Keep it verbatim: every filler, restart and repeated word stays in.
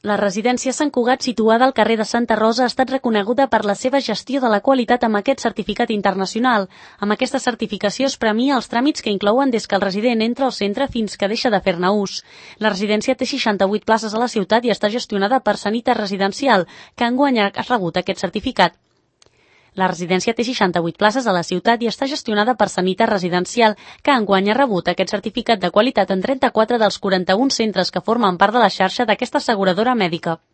La residència Sant Cugat, situada al carrer de Santa Rosa, ha estat reconeguda per la seva gestió de la qualitat amb aquest certificat internacional. Amb aquesta certificació es premia els tràmits que inclouen des que el resident entra al centre fins que deixa de fer-ne ús. La residència té seixanta-vuit places a la ciutat i està gestionada per Sanitas Residencial, que enguany ha rebut aquest certificat. La residència té seixanta-vuit places a la ciutat i està gestionada per Sanitas Residencial, que enguany ha rebut aquest certificat de qualitat en trenta-quatre dels quaranta-un centres que formen part de la xarxa d'aquesta asseguradora mèdica.